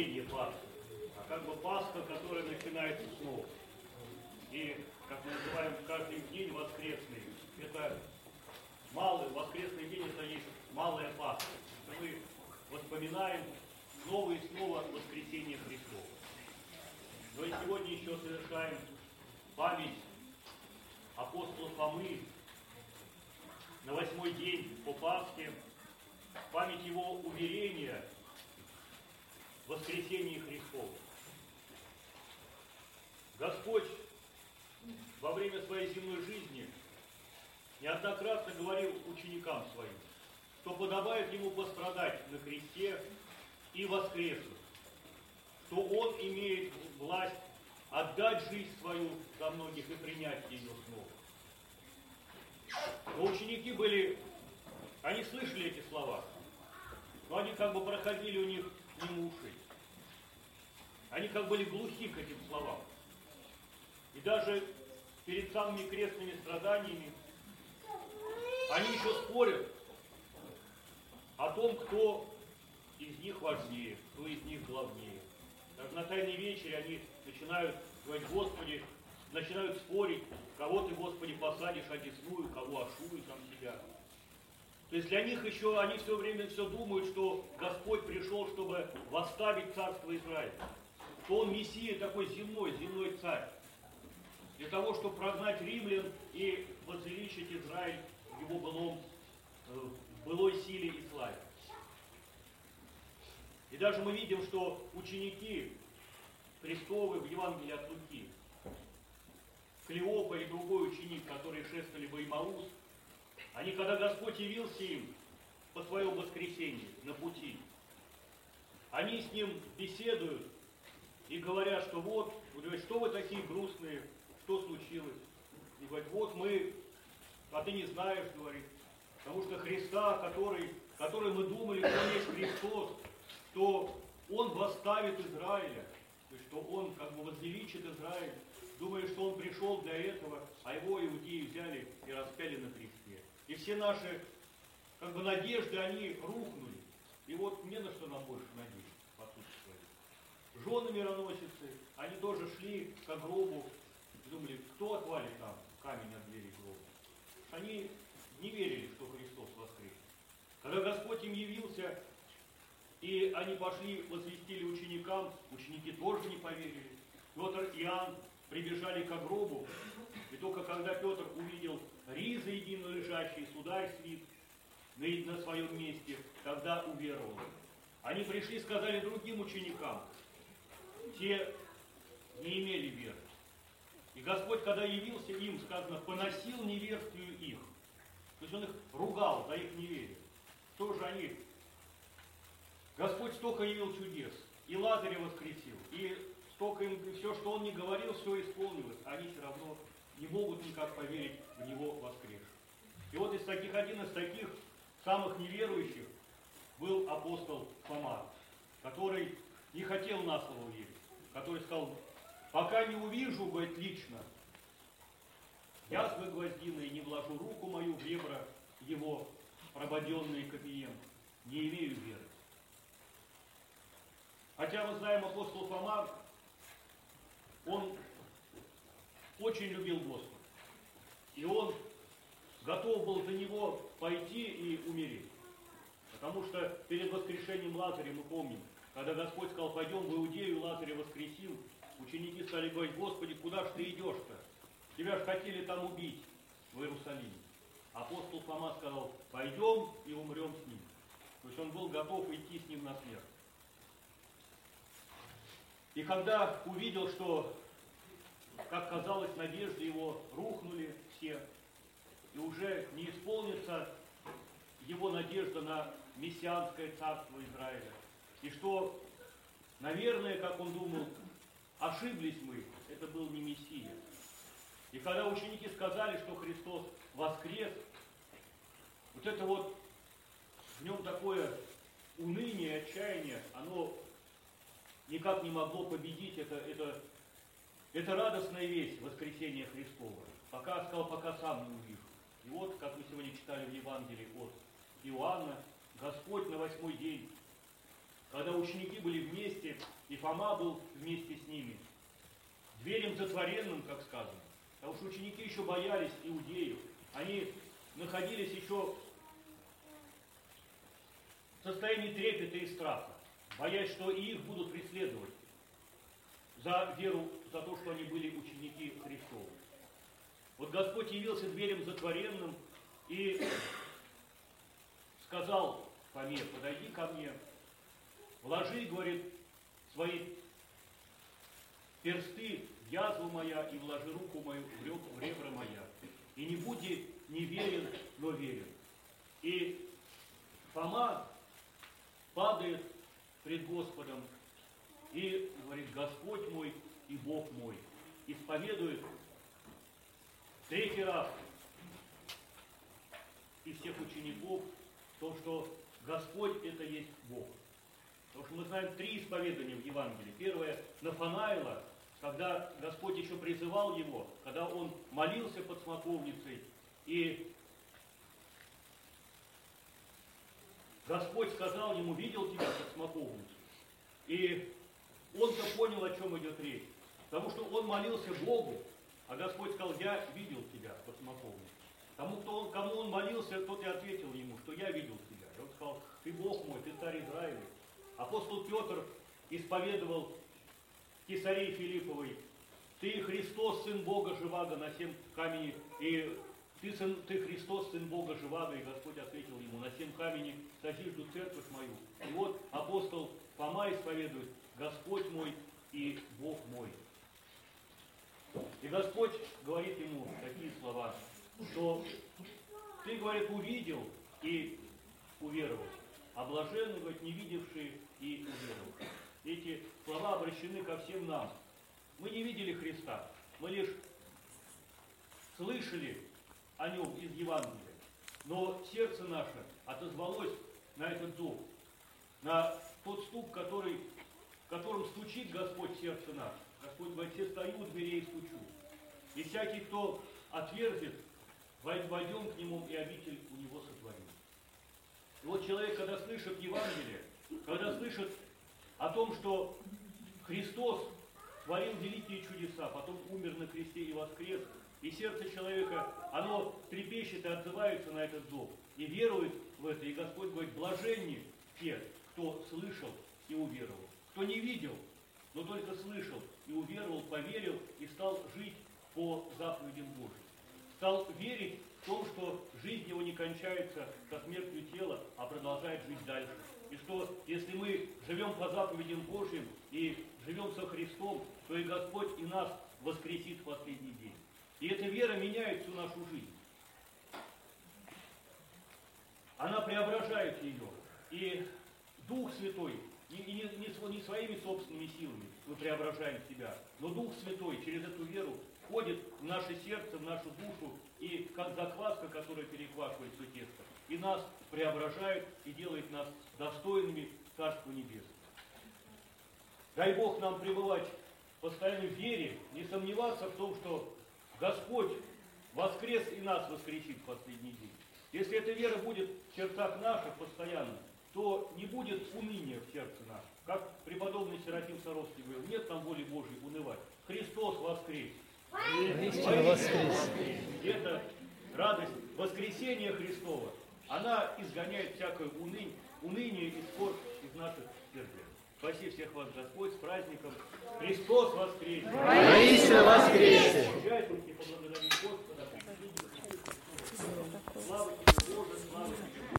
повторение Пасхи, а как бы Пасха, которая начинается снова. И, как мы называем, каждый день воскресный, это малый, воскресный день, это есть малая Пасха. Мы вспоминаем снова и снова воскресение Христова. Но и сегодня еще совершаем память апостола Фомы на 8-й день по Пасхе, память его уверения в воскресении Христова. Господь во время своей земной жизни неоднократно говорил ученикам своим, что подобает ему пострадать на кресте и воскреснуть, что он имеет власть отдать жизнь свою за многих и принять ее снова. Но ученики они слышали эти слова, но они как бы проходили у них мимо ушей. Они как были глухи к этим словам. И даже перед самыми крестными страданиями они еще спорят о том, кто из них важнее, кто из них главнее. Так на Тайной вечере они начинают говорить: Господи, начинают спорить, кого ты, Господи, посадишь одесную, кого ошую там себя. То есть для них еще, они все время все думают, что Господь пришел, чтобы восставить царство Израиля. Что Он Мессия такой земной царь. Для того, чтобы прогнать римлян и возвеличить Израиль в его былой силе и славе. И даже мы видим, что ученики Христовы в Евангелии от Луки, Клеопа и другой ученик, которые шествовали в Имаус, они, когда Господь явился им по своему воскресению на пути, они с ним беседуют и говорят, что вот, что вы такие грустные, что случилось? И говорят: вот мы, а ты не знаешь, говорит, потому что Христа, который мы думали, что есть Христос, что Он восставит Израиля, то есть что Он как бы возвеличит Израиль, думая, что Он пришел для этого, а Его иудеи взяли и распяли на кресте. И все наши как бы надежды, они рухнули. И вот не на что нам больше надеяться, по сути своей. Жены мироносицы, они тоже шли к гробу, думали, кто отвалит там камень от двери гроба. Они не верили, что Христос воскрес. Когда Господь им явился, и они пошли, возвестили ученикам, ученики тоже не поверили. Петр и Иоанн прибежали к гробу, и только когда Петр увидел ризы едино лежащие, сударь свит на своем месте, тогда уверовал. Они пришли и сказали другим ученикам, те не имели веры. И Господь, когда явился им, сказано, поносил неверствию их. То есть Он их ругал за их неверие. Что же они? Господь столько явил чудес, и Лазаря воскресил, и столько им, все, что Он не говорил, все исполнилось. Они все равно не могут никак поверить в Него воскресшего. И вот один из таких самых неверующих был апостол Фома, который не хотел на слово верить, который сказал: пока не увижу, говорит, лично язвы гвоздиные, не вложу руку мою в ребра его, прободенные копьем, не имею веры. Хотя мы знаем, апостол Фома, он очень любил Господа. И он готов был за него пойти и умереть. Потому что перед воскрешением Лазаря, мы помним, когда Господь сказал: пойдем в Иудею, Лазаря воскресил, ученики стали говорить: Господи, куда ж ты идешь-то? Тебя ж хотели там убить, в Иерусалиме. Апостол Фома сказал: пойдем и умрем с ним. То есть он был готов идти с ним на смерть. И когда увидел, что, как казалось, надежды его рухнули все, и уже не исполнится его надежда на мессианское царство Израиля, и что, наверное, как он думал, ошиблись мы, это был не Мессия. И когда ученики сказали, что Христос воскрес, вот это вот в нем такое уныние, отчаяние, оно никак не могло победить это радостная весть воскресения Христова. Пока сам не увижу. И вот, как мы сегодня читали в Евангелии от Иоанна, Господь на 8-й день когда ученики были вместе, и Фома был вместе с ними. Дверям затворенным, как сказано. Потому что ученики еще боялись иудеев. Они находились еще в состоянии трепета и страха, боясь, что и их будут преследовать за веру, за то, что они были ученики Христовы. Вот Господь явился дверям затворенным и сказал Фоме: подойди ко мне, вложи, говорит, свои персты в язву моя и вложи руку мою в ребра моя. И не будь неверен, но верен. И Фома падает пред Господом и говорит: Господь мой и Бог мой. Исповедует третий раз из всех учеников то, что Господь это есть Бог. Потому что мы знаем 3 исповедания в Евангелии. Первое — Нафанаила, когда Господь еще призывал его, когда он молился под смоковницей, и Господь сказал ему: видел тебя под смоковницей. И он-то понял, о чем идет речь. Потому что он молился Богу, а Господь сказал: я видел тебя под смоковницей. Кому он молился, тот и ответил ему, что я видел тебя. И он сказал: ты Бог мой, ты царь Израиля. Апостол Петр исповедовал Кесарии Филипповой: ты Христос, Сын Бога живаго, на сем камени, и ты Христос, Сын Бога живаго. И Господь ответил ему: на сем камени созижду церковь мою. И вот апостол Фома исповедует: Господь мой и Бог мой. И Господь говорит ему такие слова, что ты, говорит, увидел и уверовал, а блаженны, говорит, не видевшие и уверовавшие. Эти слова обращены ко всем нам. Мы не видели Христа, мы лишь слышали о нем из Евангелия, но сердце наше отозвалось на этот зов, на тот стук, которым стучит Господь в сердце наше. Господь говорит: все стою у дверей и стучу. И всякий, кто отверзит, войдем к нему, и обитель у него сотворим. И вот человек, когда слышит Евангелие, когда слышит о том, что Христос творил великие чудеса, потом умер на кресте и воскрес, и сердце человека, оно трепещет и отзывается на этот зов, и верует в это. И Господь говорит: блаженни те, кто слышал и уверовал, кто не видел, но только слышал и уверовал, поверил и стал жить по заповедям Божьим. Стал верить в том, что жизнь его не кончается со смертью тела, а продолжает жить дальше. И что если мы живем по заповедям Божьим и живем со Христом, то и Господь и нас воскресит в последний день. И эта вера меняет всю нашу жизнь. Она преображает ее. И Дух Святой, не своими собственными силами мы преображаем себя, но Дух Святой через эту веру входит в наше сердце, в нашу душу, и как закваска, которая переквашивает все тесто, и нас преображает и делает нас достойными Царства Небесного. Дай Бог нам пребывать постоянно в вере, не сомневаться в том, что Господь воскрес и нас воскресит в последний день. Если эта вера будет в сердцах наших постоянно, то не будет уныния в сердце нашем. Как преподобный Серафим Саровский говорил: нет нам воли Божьей унывать. Христос воскрес. И эта радость воскресения Христова, она изгоняет всякое уныние и скорбь из наших сердец. Спаси всех вас, Господь, с праздником! Христос воскресе! Воистину воскресе! Участники